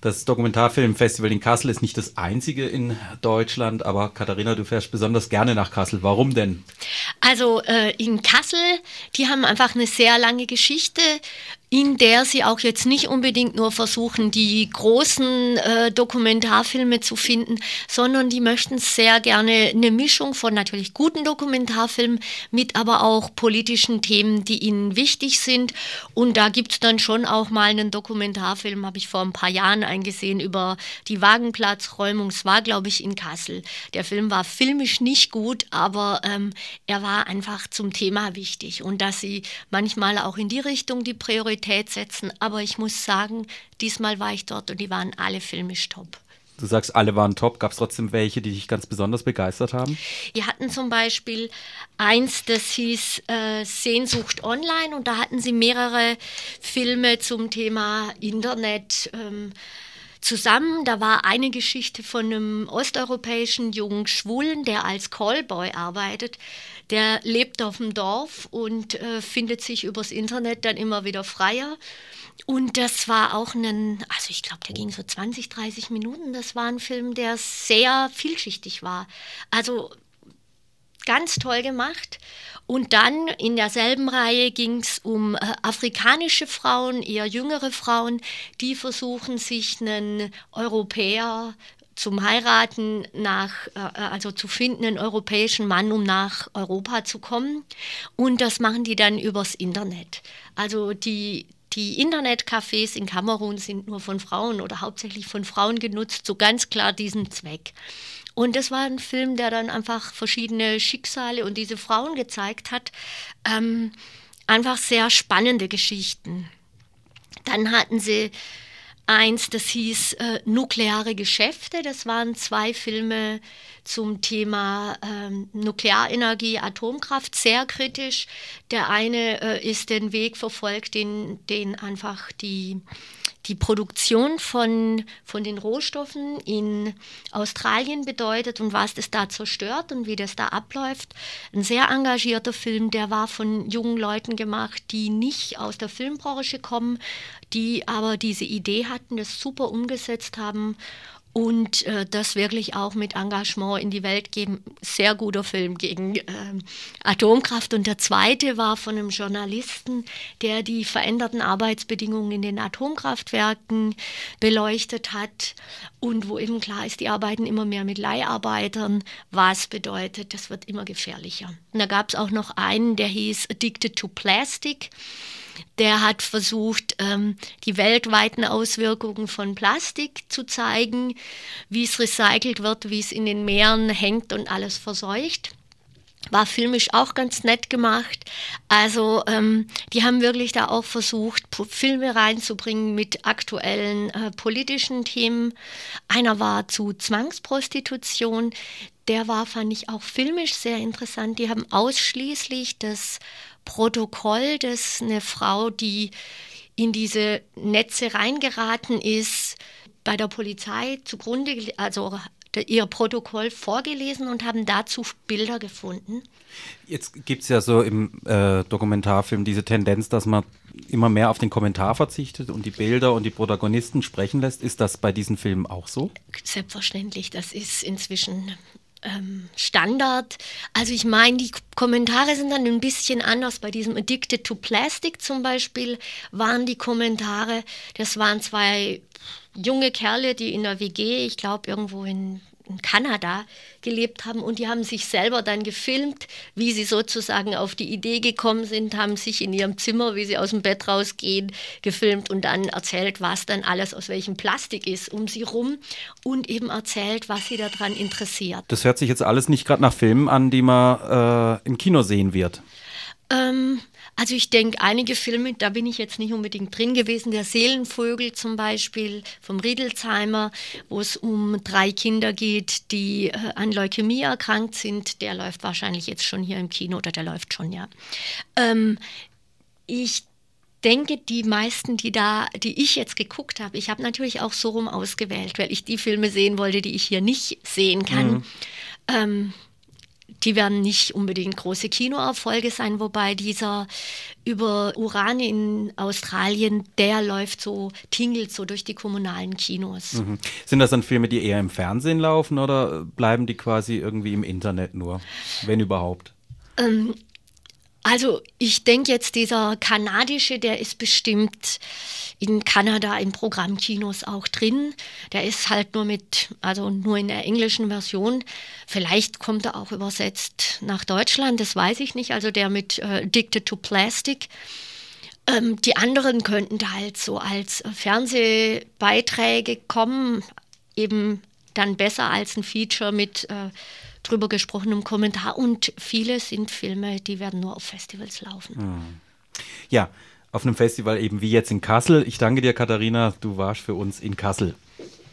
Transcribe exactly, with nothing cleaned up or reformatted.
Das Dokumentarfilmfestival in Kassel ist nicht das einzige in Deutschland, aber Katharina, du fährst besonders gerne nach Kassel. Warum denn? Also äh, in Kassel, die haben einfach eine sehr lange Geschichte, in der sie auch jetzt nicht unbedingt nur versuchen, die großen äh, Dokumentarfilme zu finden, sondern die möchten sehr gerne eine Mischung von natürlich guten Dokumentarfilmen mit aber auch politischen Themen, die ihnen wichtig sind. Und da gibt es dann schon auch mal einen Dokumentarfilm, habe ich vor ein paar Jahren eingesehen, über die Wagenplatzräumung. Es war, glaube ich, in Kassel. Der Film war filmisch nicht gut, aber ähm, er war einfach zum Thema wichtig. Und dass sie manchmal auch in die Richtung die Priorität setzen. Aber ich muss sagen, diesmal war ich dort und die waren alle filmisch top. Du sagst, alle waren top. Gab es trotzdem welche, die dich ganz besonders begeistert haben? Wir hatten zum Beispiel eins, das hieß äh, Sehnsucht Online und da hatten sie mehrere Filme zum Thema Internet ähm, zusammen. Da war eine Geschichte von einem osteuropäischen jungen Schwulen, der als Callboy arbeitet. Der lebt auf dem Dorf und äh, findet sich übers Internet dann immer wieder freier. Und das war auch ein, also ich glaube, der ging so zwanzig, dreißig Minuten. Das war ein Film, der sehr vielschichtig war. Also ganz toll gemacht. Und dann in derselben Reihe ging es um äh, afrikanische Frauen, eher jüngere Frauen, die versuchen, sich einen Europäer zum Heiraten nach, äh, also zu finden, einen europäischen Mann, um nach Europa zu kommen. Und das machen die dann übers Internet. Also die Die Internetcafés in Kamerun sind nur von Frauen oder hauptsächlich von Frauen genutzt, so ganz klar diesen Zweck. Und das war ein Film, der dann einfach verschiedene Schicksale und diese Frauen gezeigt hat. Ähm, einfach sehr spannende Geschichten. Dann hatten sie eins, das hieß äh, Nukleare Geschäfte. Das waren zwei Filme zum Thema ähm, Nuklearenergie, Atomkraft, sehr kritisch. Der eine äh, ist den Weg verfolgt, den, den einfach die, die Produktion von, von den Rohstoffen in Australien bedeutet und was das da zerstört und wie das da abläuft. Ein sehr engagierter Film, der war von jungen Leuten gemacht, die nicht aus der Filmbranche kommen, die aber diese Idee hatten, das super umgesetzt haben und äh, das wirklich auch mit Engagement in die Welt geben. Sehr guter Film gegen äh, Atomkraft. Und der zweite war von einem Journalisten, der die veränderten Arbeitsbedingungen in den Atomkraftwerken beleuchtet hat und wo eben klar ist, die arbeiten immer mehr mit Leiharbeitern. Was bedeutet, das wird immer gefährlicher. Und da gab es auch noch einen, der hieß Addicted to Plastic. Der hat versucht, ähm, die weltweiten Auswirkungen von Plastik zu zeigen, wie es recycelt wird, wie es in den Meeren hängt und alles verseucht. War filmisch auch ganz nett gemacht. Also ähm, die haben wirklich da auch versucht, Filme reinzubringen mit aktuellen äh, politischen Themen. Einer war zu Zwangsprostitution. Der war, fand ich, auch filmisch sehr interessant. Die haben ausschließlich das Protokoll, dass eine Frau, die in diese Netze reingeraten ist, bei der Polizei zugrunde, also ihr Protokoll vorgelesen und haben dazu Bilder gefunden. Jetzt gibt es ja so im äh, Dokumentarfilm diese Tendenz, dass man immer mehr auf den Kommentar verzichtet und die Bilder und die Protagonisten sprechen lässt. Ist das bei diesen Filmen auch so? Selbstverständlich, das ist inzwischen ähm, Standard. Also ich meine, die Kommentare sind dann ein bisschen anders. Bei diesem Addicted to Plastic zum Beispiel waren die Kommentare, das waren zwei junge Kerle, die in der W G, ich glaube irgendwo in, in Kanada, gelebt haben und die haben sich selber dann gefilmt, wie sie sozusagen auf die Idee gekommen sind, haben sich in ihrem Zimmer, wie sie aus dem Bett rausgehen, gefilmt und dann erzählt, was dann alles aus welchem Plastik ist um sie rum und eben erzählt, was sie daran interessiert. Das hört sich jetzt alles nicht gerade nach Filmen an, die man äh, im Kino sehen wird. Ähm, Also ich denke, einige Filme, da bin ich jetzt nicht unbedingt drin gewesen, der Seelenvögel zum Beispiel vom Riedelsheimer, wo es um drei Kinder geht, die äh, an Leukämie erkrankt sind, der läuft wahrscheinlich jetzt schon hier im Kino oder der läuft schon, ja. Ähm, ich denke, die meisten, die da, die ich jetzt geguckt habe, ich habe natürlich auch so rum ausgewählt, weil ich die Filme sehen wollte, die ich hier nicht sehen kann. Mhm. Ähm, die werden nicht unbedingt große Kinoerfolge sein, wobei dieser über Uran in Australien, der läuft so, tingelt so durch die kommunalen Kinos. Mhm. Sind das dann Filme, die eher im Fernsehen laufen oder bleiben die quasi irgendwie im Internet nur, wenn überhaupt? Ähm, Also ich denke jetzt, dieser kanadische, der ist bestimmt in Kanada in Programmkinos auch drin. Der ist halt nur mit, also nur in der englischen Version. Vielleicht kommt er auch übersetzt nach Deutschland, das weiß ich nicht. Also der mit äh, Addicted to Plastic. Ähm, die anderen könnten da halt so als äh, Fernsehbeiträge kommen, eben dann besser als ein Feature mit äh, drüber gesprochenem Kommentar. Und viele sind Filme, die werden nur auf Festivals laufen. Hm. Ja, auf einem Festival eben wie jetzt in Kassel. Ich danke dir, Katharina, du warst für uns in Kassel.